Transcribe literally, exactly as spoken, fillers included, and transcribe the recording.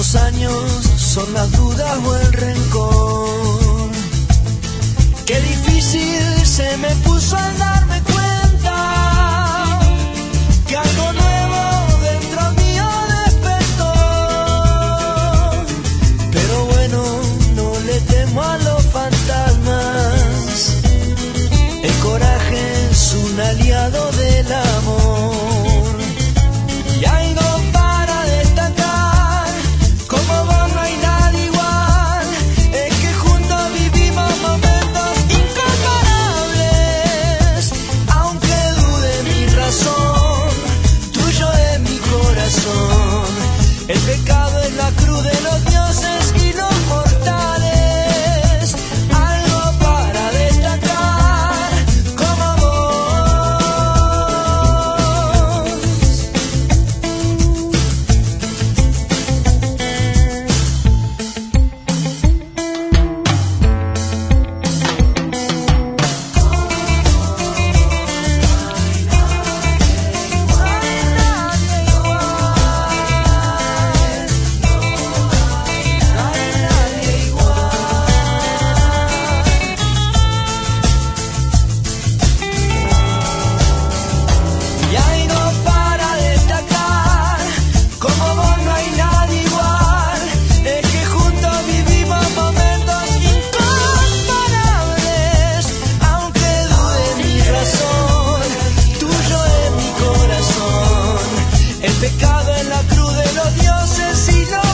los años, son las dudas o el rencor. Qué difícil se me puso al darme cuenta que algo nuevo dentro mío despertó. Pero bueno, no le temo a los fantasmas. El coraje es un aliado del amor. Y algo para destacar, como vos no hay nadie igual. Es que juntos vivimos momentos incomparables. Aunque dude mi razón, tuyo es mi corazón. El pecado es la cruz de los dioses y los mortales. Algo para destacar, como el pecado en la cruz de los dioses y los